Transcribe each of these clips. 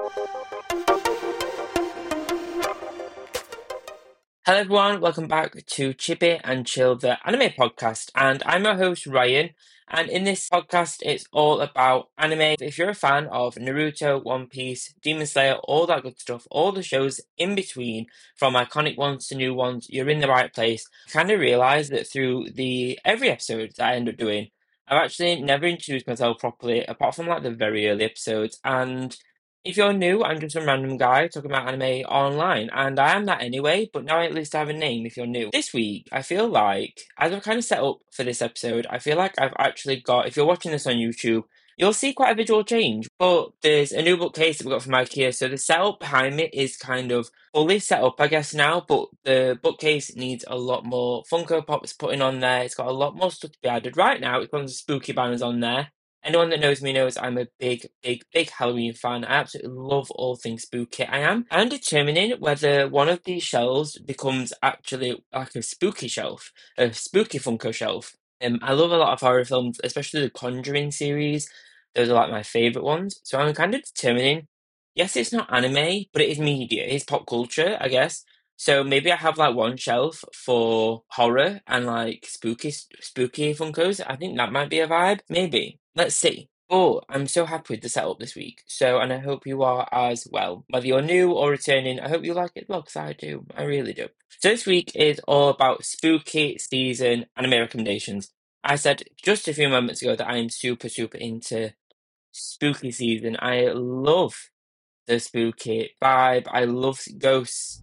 Hello everyone, welcome back to Chippy and Chill, the anime podcast, and I'm your host Ryan. And in this podcast, it's all about anime. If you're a fan of Naruto, One Piece, Demon Slayer, all that good stuff, all the shows in between, from iconic ones to new ones, you're in the right place. I kind of realised that through the every episode that I end up doing, I've actually never introduced myself properly, apart from like the very early episodes. And if you're new, I'm just some random guy talking about anime online, and I am that anyway, but now I at least have a name if you're new. This week, I feel like, as I've kind of set up for this episode, I feel like I've actually got, if you're watching this on YouTube, you'll see quite a visual change, but there's a new bookcase that we got from IKEA, so the setup behind me is kind of fully set up, I guess, now, but the bookcase needs a lot more Funko Pops putting on there. It's got a lot more stuff to be added. Right now, it's got some spooky banners on there. Anyone that knows me knows I'm a big, big, big Halloween fan. I absolutely love all things spooky. I'm determining whether one of these shelves becomes actually like a spooky shelf, a spooky Funko shelf. I love a lot of horror films, especially the Conjuring series. Those are like my favorite ones. So I'm kind of determining. Yes, it's not anime, but it is media. It's pop culture, I guess. So maybe I have like one shelf for horror and like spooky Funkos. I think that might be a vibe. Maybe. Let's see. Oh, I'm so happy with the setup this week. So, and I hope you are as well. Whether you're new or returning, I hope you like it as well, because I do. I really do. So this week is all about spooky season anime recommendations. I said just a few moments ago that I am super, super into spooky season. I love the spooky vibe. I love ghosts.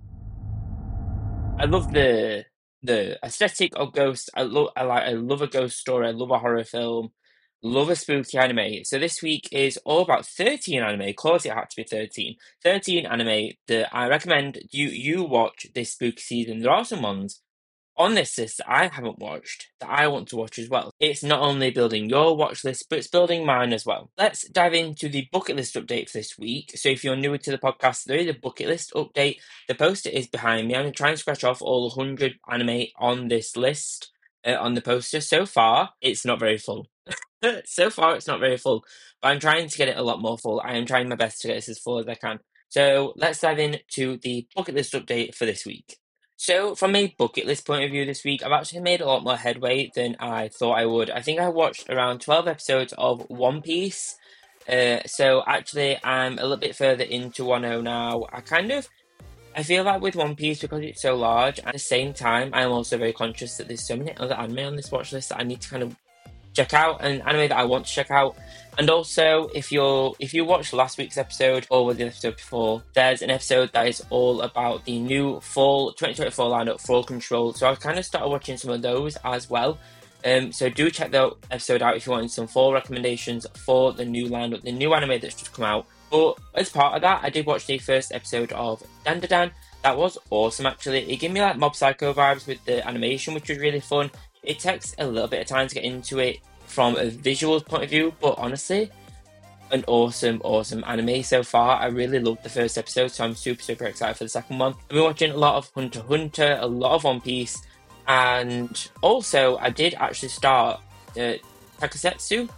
I love the aesthetic of ghosts. I love a ghost story. I love a horror film. Love a spooky anime. So this week is all about 13 anime. Of course, it had to be 13. 13 anime that I recommend you watch this spooky season. There are some ones on this list that I haven't watched that I want to watch as well. It's not only building your watch list, but it's building mine as well. Let's dive into the bucket list update for this week. So if you're newer to the podcast, there is a bucket list update. The poster is behind me. I'm going to try and scratch off all 100 anime on this list on the poster. So far, it's not very full. So far, it's not very full, but I'm trying to get it a lot more full. I am trying my best to get this as full as I can. So let's dive into the bucket list update for this week. So, from a bucket list point of view this week, I've actually made a lot more headway than I thought I would. I think I watched around 12 episodes of One Piece. So actually, I'm a little bit further into 10 now. I feel like with One Piece, because it's so large, at the same time, I'm also very conscious that there's so many other anime on this watch list that I need to kind of check out, and anime that I want to check out. And also, if you watched last week's episode or the episode before, there's an episode that is all about the new fall 2024 lineup, Full Control. So I kind of started watching some of those as well. So do check that episode out if you want some fall recommendations for the new lineup, the new anime that's just come out. But as part of that, I did watch the first episode of Dandadan. That was awesome, actually. It gave me like Mob Psycho vibes with the animation, which was really fun. It takes a little bit of time to get into it from a visual point of view, but honestly, an awesome, awesome anime so far. I really loved the first episode, so I'm super, super excited for the second one. I've been watching a lot of Hunter x Hunter, a lot of One Piece, and also I did actually start Takusetsuketsu,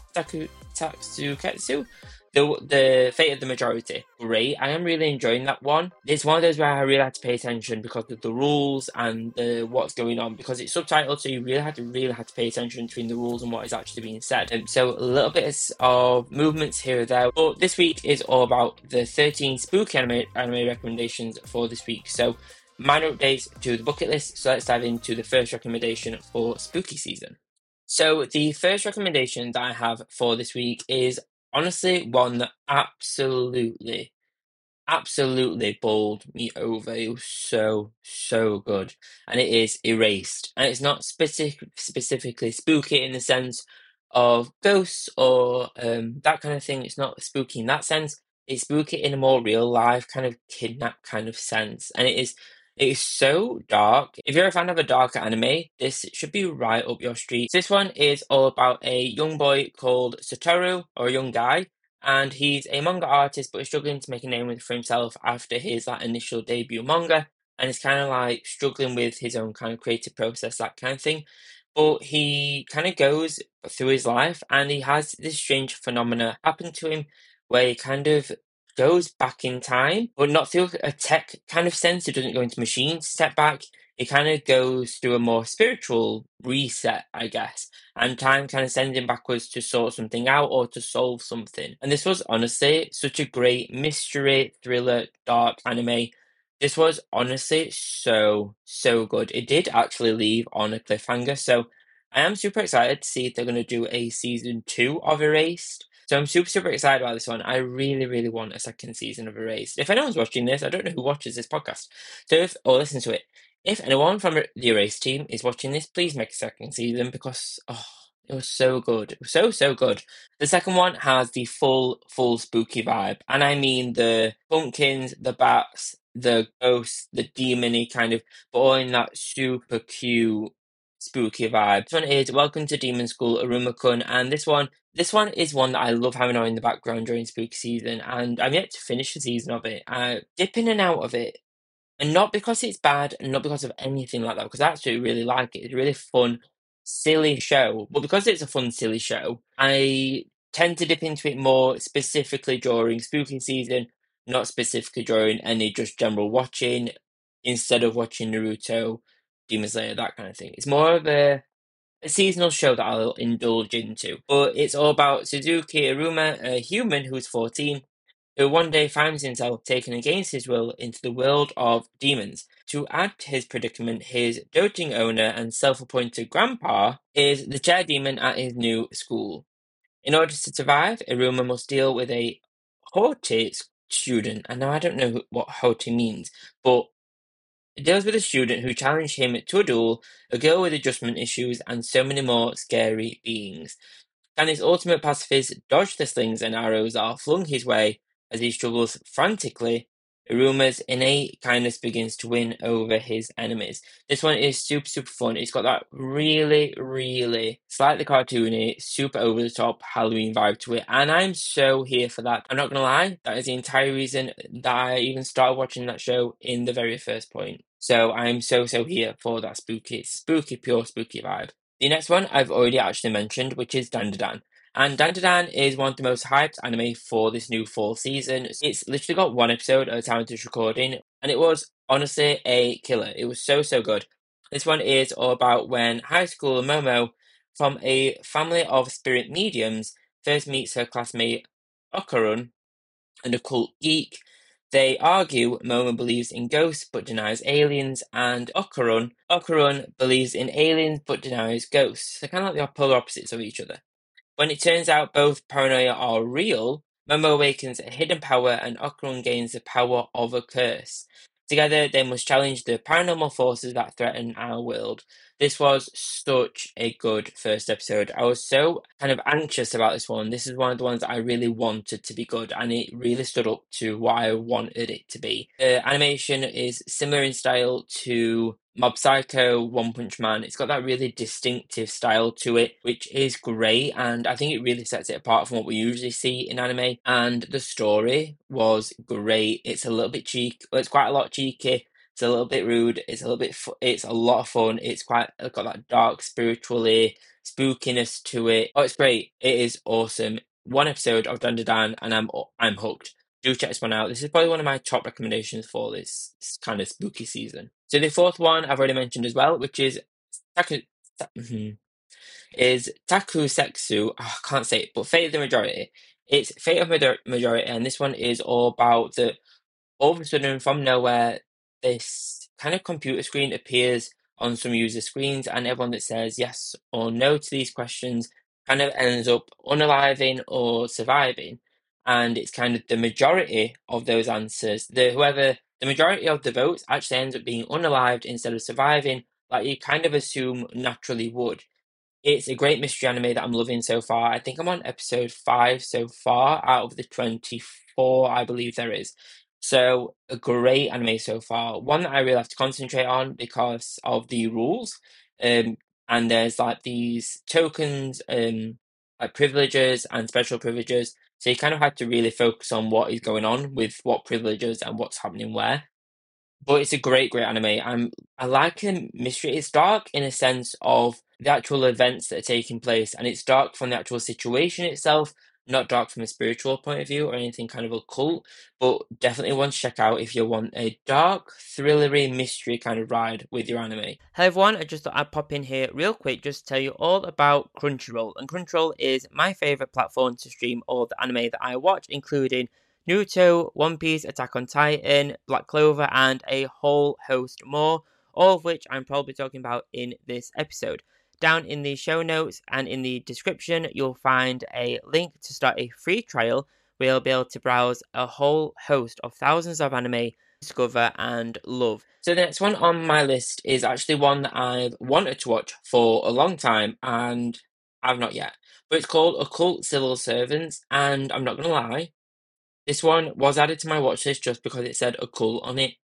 the Fate of the Majority. Great. I am really enjoying that one. It's one of those where I really had to pay attention because of the rules and what's going on, because it's subtitled, so you really had to pay attention between the rules and what is actually being said. So a little bit of movements here or there. But this week is all about the 13 spooky anime recommendations for this week. So minor updates to the bucket list. So let's dive into the first recommendation for spooky season. So the first recommendation that I have for this week is honestly one that absolutely bowled me over. It was so, so good. And it is Erased. And it's not specifically spooky in the sense of ghosts or that kind of thing. It's not spooky in that sense. It's spooky in a more real life, kind of kidnap kind of sense. And it is so dark. If you're a fan of a darker anime, this should be right up your street. This one is all about a young boy called Satoru, or a young guy, and he's a manga artist, but he's struggling to make a name for himself after his initial debut manga, and he's kind of like struggling with his own kind of creative process, that kind of thing. But he kind of goes through his life, and he has this strange phenomena happen to him, where he kind of goes back in time, but not through a tech kind of sense. It doesn't go into machines step back. It kind of goes through a more spiritual reset, I guess. And time kind of sends him backwards to sort something out or to solve something. And this was honestly such a great mystery, thriller, dark anime. This was honestly so good. It did actually leave on a cliffhanger, so I am super excited to see if they're going to do a season 2 of Erased. So I'm super excited about this one. I really want a second season of Erased. If anyone's watching this, I don't know who watches this podcast, so if or listens to it. If anyone from the Erased team is watching this, please make a second season because it was so good. It was so good. The second one has the full spooky vibe, and I mean the pumpkins, the bats, the ghosts, the demony kind of, but all in that super cute spooky vibe. This one is Welcome to Demon School, Aruma-kun, and this one is one that I love having on in the background during spooky season, and I'm yet to finish the season of it. I dip in and out of it, and not because it's bad, and not because of anything like that, because I actually really like it. It's a really fun, silly show. But because it's a fun, silly show, I tend to dip into it more specifically during spooky season, not specifically during any just general watching, instead of watching Naruto, Demon Slayer, that kind of thing. It's more of a seasonal show that I'll indulge into. But it's all about Suzuki Aruma, a human who's 14, who one day finds himself taken against his will into the world of demons. To add to his predicament, his doting owner and self-appointed grandpa is the chair demon at his new school. In order to survive, Iruma must deal with a haughty student, and now I don't know what haughty means, but it deals with a student who challenged him to a duel, a girl with adjustment issues, and so many more scary beings. Can his ultimate pacifist dodge the slings and arrows that are flung his way as he struggles frantically? Iruma's innate kindness begins to win over his enemies. This one is super fun. It's got that really slightly cartoony, super over the top Halloween vibe to it, and I'm so here for that. I'm not gonna lie, that is the entire reason that I even started watching that show in the very first point. So I'm so here for that pure spooky vibe. The next one I've already actually mentioned, which is Dandadan. And Dandadan is one of the most hyped anime for this new fall season. It's literally got one episode at the time of this recording, and it was honestly a killer. It was so good. This one is all about when high schooler Momo, from a family of spirit mediums, first meets her classmate Okarun, an occult geek. They argue. Momo believes in ghosts but denies aliens, and Okarun believes in aliens but denies ghosts. They're kind of like the polar opposites of each other. When it turns out both paranoia are real, Momo awakens a hidden power and Okarun gains the power of a curse. Together, they must challenge the paranormal forces that threaten our world. This was such a good first episode. I was so kind of anxious about this one. This is one of the ones that I really wanted to be good, and it really stood up to what I wanted it to be. The animation is similar in style to Mob Psycho, One Punch Man. It's got that really distinctive style to it, which is great, and I think it really sets it apart from what we usually see in anime. And the story was great. It's a little bit cheeky. Well, it's quite a lot cheeky. It's a little bit rude. It's a little bit. It's a lot of fun. It's got that dark, spiritually spookiness to it. Oh, it's great. It is awesome. One episode of Dandadan, and I'm hooked. Do check this one out. This is probably one of my top recommendations for this kind of spooky season. So the fourth one I've already mentioned as well, which is Takusetsu. Oh, I can't say it, but Fate of the Majority. It's Fate of Majority, and this one is all about the all of a sudden from nowhere this kind of computer screen appears on some user screens, and everyone that says yes or no to these questions kind of ends up unaliving or surviving. And it's kind of the majority of those answers, the majority of the votes actually ends up being unalived instead of surviving, like you kind of assume naturally would. It's a great mystery anime that I'm loving so far. I think I'm on episode 5 so far out of the 24 I believe there is. So a great anime so far. One that I really have to concentrate on because of the rules. And there's like these tokens, like privileges and special privileges. So you kind of have to really focus on what is going on with what privileges and what's happening where. But it's a great anime. I like the mystery. It's dark in a sense of the actual events that are taking place, and it's dark from the actual situation itself, not dark from a spiritual point of view or anything kind of occult, but definitely one to check out if you want a dark, thrillery, mystery kind of ride with your anime. Hello everyone, I just thought I'd pop in here real quick just to tell you all about Crunchyroll. And Crunchyroll is my favourite platform to stream all the anime that I watch, including Naruto, One Piece, Attack on Titan, Black Clover, and a whole host more, all of which I'm probably talking about in this episode. Down in the show notes and in the description, you'll find a link to start a free trial where you'll be able to browse a whole host of thousands of anime, discover, and love. So the next one on my list is actually one that I've wanted to watch for a long time and I've not yet. But it's called Occult Civil Servants, and I'm not going to lie, this one was added to my watch list just because it said occult on it.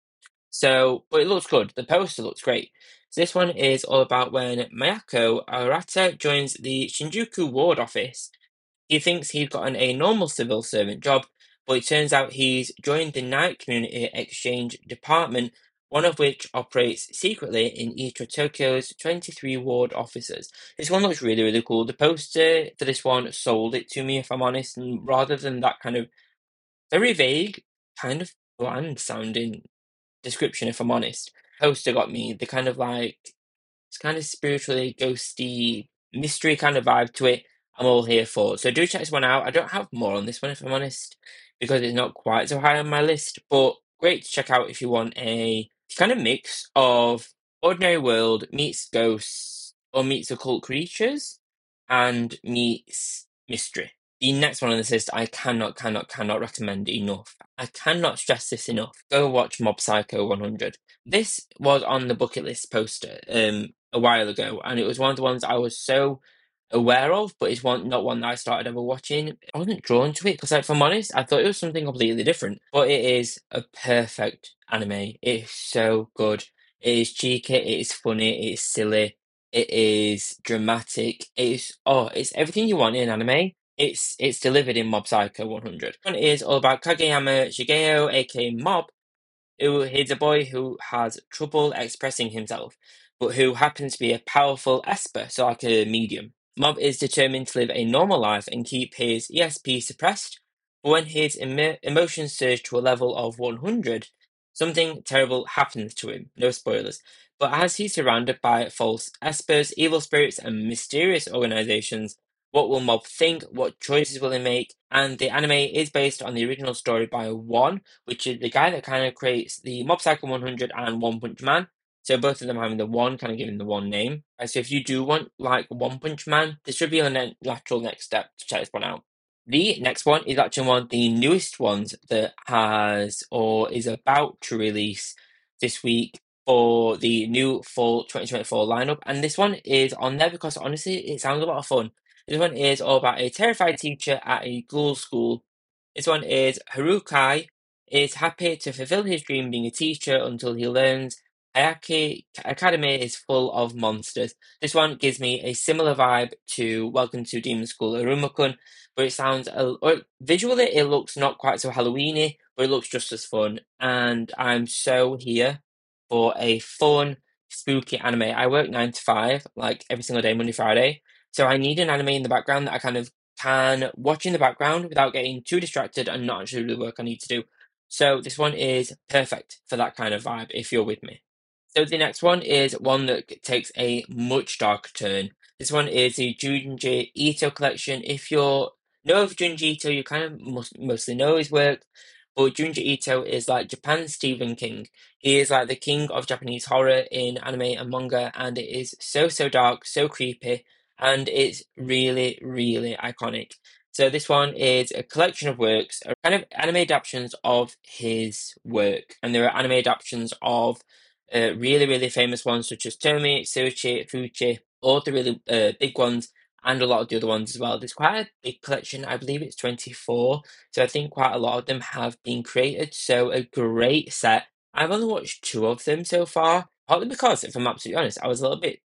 So, but it looks good. The poster looks great. So this one is all about when Mayako Arata joins the Shinjuku ward office. He thinks he's gotten a normal civil servant job, but it turns out he's joined the Night Community Exchange Department, one of which operates secretly in each of Tokyo's 23 ward offices. This one looks really, really cool. The poster for this one sold it to me, if I'm honest, and rather than that kind of very vague, kind of bland sounding description, if I'm honest, poster got me the kind of like it's kind of spiritually ghosty mystery kind of vibe to it. I'm all here for. So do check this one out. I don't have more on this one, if I'm honest, because it's not quite so high on my list, but great to check out if you want a kind of mix of ordinary world meets ghosts or meets occult creatures and meets mystery. The next one on this list I cannot recommend enough. I cannot stress this enough. Go watch Mob Psycho 100. This was on the bucket list poster a while ago, and it was one of the ones I was so aware of, but it's not one that I started ever watching. I wasn't drawn to it because, like, if I'm honest, I thought it was something completely different. But it is a perfect anime. It is so good. It is cheeky. It is funny. It is silly. It is dramatic. It's everything you want in anime. It's delivered in Mob Psycho 100. One is all about Kageyama Shigeo, aka Mob, who is a boy who has trouble expressing himself, but who happens to be a powerful esper, so like a medium. Mob is determined to live a normal life and keep his ESP suppressed, but when his emotions surge to a level of 100, something terrible happens to him. No spoilers. But as he's surrounded by false espers, evil spirits, and mysterious organizations, what will Mob think? What choices will he make? And the anime is based on the original story by One, which is the guy that kind of creates the Mob Psycho 100 and One Punch Man. So both of them having the one, kind of giving the one name. So if you do want like One Punch Man, this should be a natural next step to check this one out. The next one is actually one of the newest ones that has or is about to release this week for the new fall 2024 lineup. And this one is on there because honestly, it sounds a lot of fun. This one is all about a terrified teacher at a ghoul school. This one is Harukai is happy to fulfill his dream being a teacher until he learns Ayaki Academy is full of monsters. This one gives me a similar vibe to Welcome to Demon School Arumakun, but it sounds visually it looks not quite so Halloweeny, but it looks just as fun. And I'm so here for a fun, spooky anime. I work 9 to 5, like every single day, Monday, Friday. So I need an anime in the background that I kind of can watch in the background without getting too distracted and not actually do the work I need to do. So this one is perfect for that kind of vibe if you're with me. So the next one is one that takes a much darker turn. This one is the Junji Ito collection. If you know of Junji Ito, you kind of mostly know his work, but Junji Ito is like Japan's Stephen King. He is like the king of Japanese horror in anime and manga, and it is so dark, so creepy, and it's really, really iconic. So this one is a collection of works, kind of anime adaptations of his work, and there are anime adaptations of really, really famous ones such as Tomi, Suichi, Fuchi, all the really big ones, and a lot of the other ones as well. There's quite a big collection, I believe it's 24, so I think quite a lot of them have been created, so a great set. I've only watched 2 of them so far, partly because, if I'm absolutely honest, I was a little bit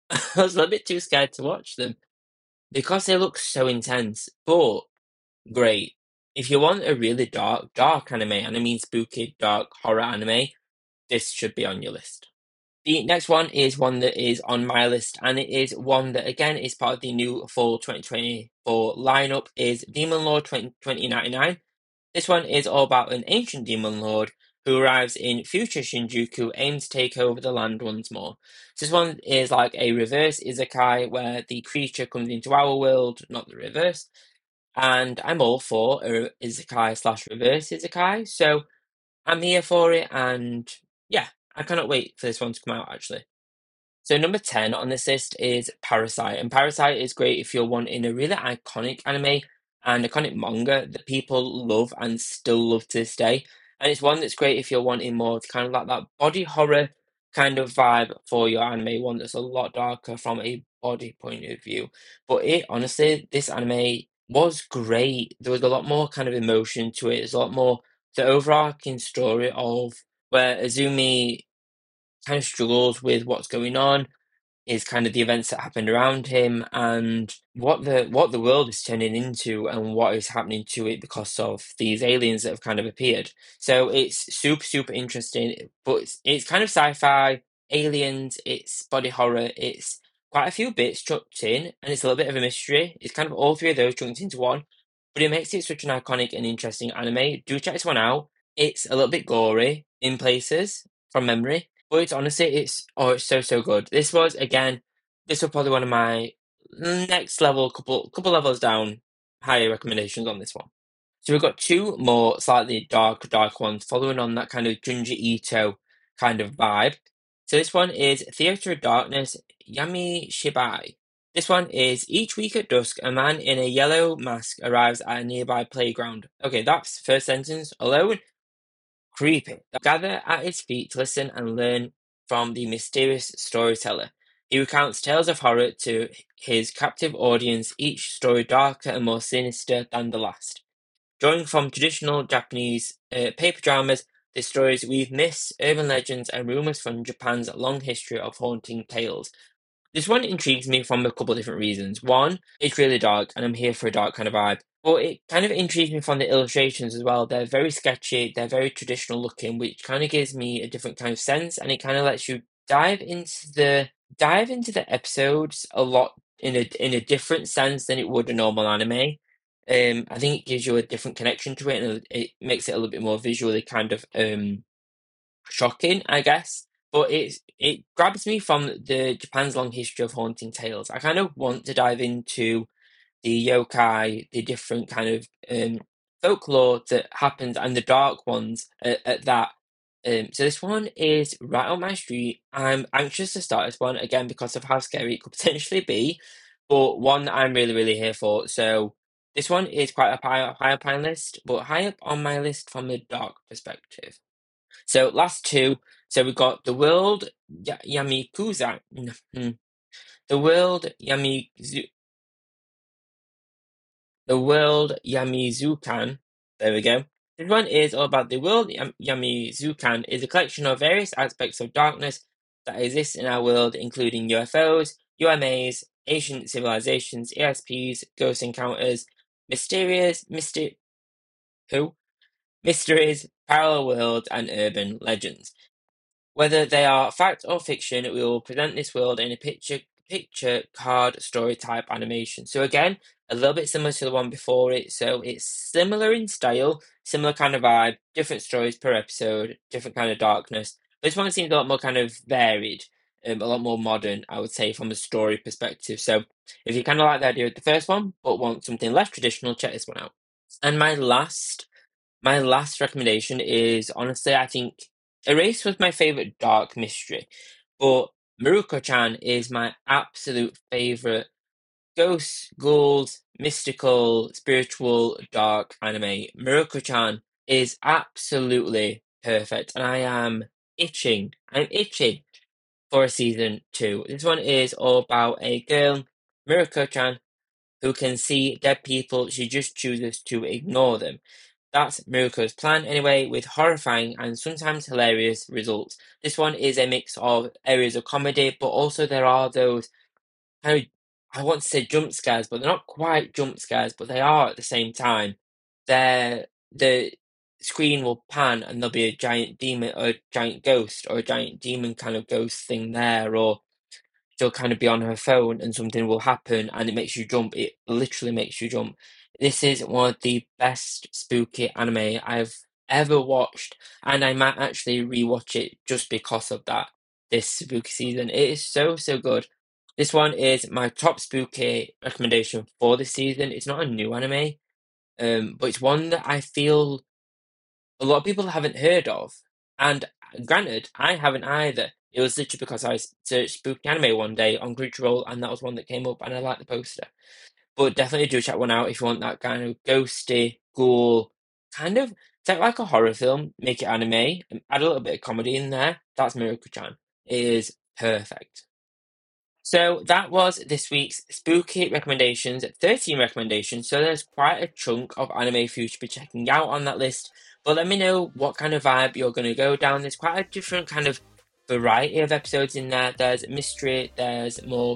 I was a little bit too scared to watch them because they look so intense, but great. If you want a really dark anime, and I mean spooky, dark horror anime, this should be on your list. The next one is one that is on my list, and it is one that again is part of the new fall 2024 lineup. Is Demon Lord 2099. This one is all about an ancient demon lord who arrives in future Shinjuku, aims to take over the land once more. So this one is like a reverse isekai where the creature comes into our world, not the reverse. And I'm all for a isekai slash reverse isekai, so I'm here for it, and yeah, I cannot wait for this one to come out actually. So number 10 on this list is Parasite, and Parasite is great if you're wanting a really iconic anime and iconic manga that people love and still love to this day. And it's one that's great if you're wanting more kind of like that body horror kind of vibe for your anime, one that's a lot darker from a body point of view. But it honestly, this anime was great. There was a lot more kind of emotion to it. There's a lot more the overarching story of where Azumi kind of struggles with what's going on, is kind of the events that happened around him and what the world is turning into and what is happening to it because of these aliens that have kind of appeared. So it's super super interesting, but it's kind of sci-fi, aliens, it's body horror, it's quite a few bits chucked in, and it's a little bit of a mystery. It's kind of all three of those chucked into one, but it makes it such an iconic and interesting anime. Do check this one out. It's a little bit gory in places from memory, but it's honestly, it's so so good. This was again, this was probably one of my next level, couple levels down, higher recommendations on this one. So we've got two more slightly dark ones, following on that kind of Junji Ito kind of vibe. So this one is Theatre of Darkness, Yami Shibai. This one is each week at dusk, a man in a yellow mask arrives at a nearby playground. Okay, that's first sentence alone. Creepy. Gather at his feet to listen and learn from the mysterious storyteller. He recounts tales of horror to his captive audience, each story darker and more sinister than the last. Drawing from traditional Japanese paper dramas, the stories weave myths, urban legends, and rumors from Japan's long history of haunting tales. This one intrigues me from a couple of different reasons. One, it's really dark, and I'm here for a dark kind of vibe. But it kind of intrigues me from the illustrations as well. They're very sketchy, they're very traditional looking, which kind of gives me a different kind of sense, and it kind of lets you dive into the episodes a lot in a different sense than it would a normal anime. I think it gives you a different connection to it, and it makes it a little bit more visually kind of shocking, I guess. But it grabs me from the Japan's long history of haunting tales. I kind of want to dive into the yokai, the different kind of folklore that happens, and the dark ones at that. So this one is right on my street. I'm anxious to start this one again because of how scary it could potentially be, but one that I'm really really here for. So this one is quite high up on my list, but high up on my list from a dark perspective. So last two. So we got the world Yamikuza. The world the world Yamizukan. There we go. This one is all about the world Yamizukan is a collection of various aspects of darkness that exist in our world, including UFOs, UMAs, ancient civilizations, ESPs, ghost encounters, who? Mysteries, parallel worlds, and urban legends. Whether they are fact or fiction, we will present this world in a picture card story type animation. So again, a little bit similar to the one before it. So it's similar in style, similar kind of vibe, different stories per episode, different kind of darkness. This one seems a lot more kind of varied, a lot more modern, I would say, from a story perspective. So if you kind of like the idea of the first one, but want something less traditional, check this one out. And my last recommendation is honestly, I think Erase was my favorite dark mystery, but Maruko-chan is my absolute favorite ghosts, ghouls, mystical, spiritual, dark anime. Maruko-chan is absolutely perfect, and I am itching. I'm itching for a season two. This one is all about a girl, Maruko-chan, who can see dead people. She just chooses to ignore them. That's Miruko's plan anyway, with horrifying and sometimes hilarious results. This one is a mix of areas of comedy, but also there are those kind of, I want to say jump scares, but they're not quite jump scares, but they are at the same time. They're screen will pan and there'll be a giant demon or a giant ghost or a giant demon kind of ghost thing there, or she'll kind of be on her phone and something will happen and it makes you jump. It literally makes you jump. This is one of the best spooky anime I've ever watched, and I might actually rewatch it just because of that this spooky season. It is so, so good. This one is my top spooky recommendation for this season. It's not a new anime, but it's one that I feel a lot of people haven't heard of. And granted, I haven't either. It was literally because I searched spooky anime one day on Crunchyroll, and that was one that came up, and I liked the poster. But definitely do check one out if you want that kind of ghosty, ghoul, kind of, take like a horror film, make it anime, and add a little bit of comedy in there. That's Miracle-chan. It is perfect. So that was this week's spooky recommendations, 13 recommendations. So there's quite a chunk of anime for you to be checking out on that list. But let me know what kind of vibe you're going to go down. There's quite a different kind of variety of episodes in there. There's mystery, there's more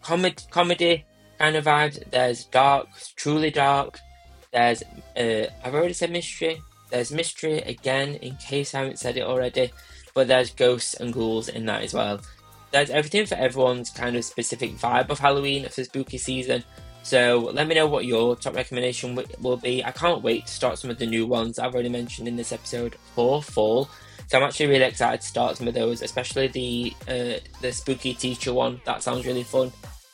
comedy kind of vibes, there's dark, truly dark. There's, I've already said mystery. There's mystery again, in case I haven't said it already. But there's ghosts and ghouls in that as well. There's everything for everyone's kind of specific vibe of Halloween for spooky season. So let me know what your top recommendation will be. I can't wait to start some of the new ones I've already mentioned in this episode for fall. So I'm actually really excited to start some of those, especially the spooky teacher one. That sounds really fun.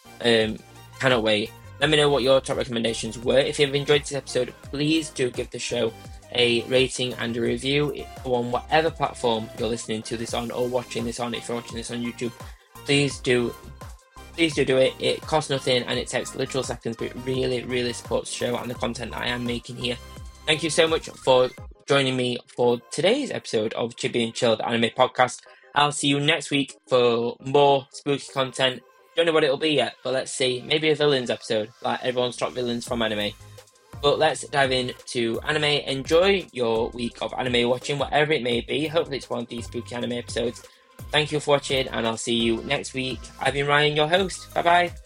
Cannot wait. Let me know what your top recommendations were. If you've enjoyed this episode, please do give the show a rating and a review on whatever platform you're listening to this on or watching this on. If you're watching this on YouTube, please do it. It costs nothing and it takes literal seconds, but it really supports the show and the content that I am making here. Thank you so much for joining me for today's episode of Chibi and Chill, the anime podcast. I'll see you next week for more spooky content. Don't know what it'll be yet, but let's see. Maybe a villains episode, like everyone's top villains from anime. But let's dive into anime. Enjoy your week of anime watching, whatever it may be. Hopefully it's one of these spooky anime episodes. Thank you for watching, and I'll see you next week. I've been Ryan, your host. Bye bye.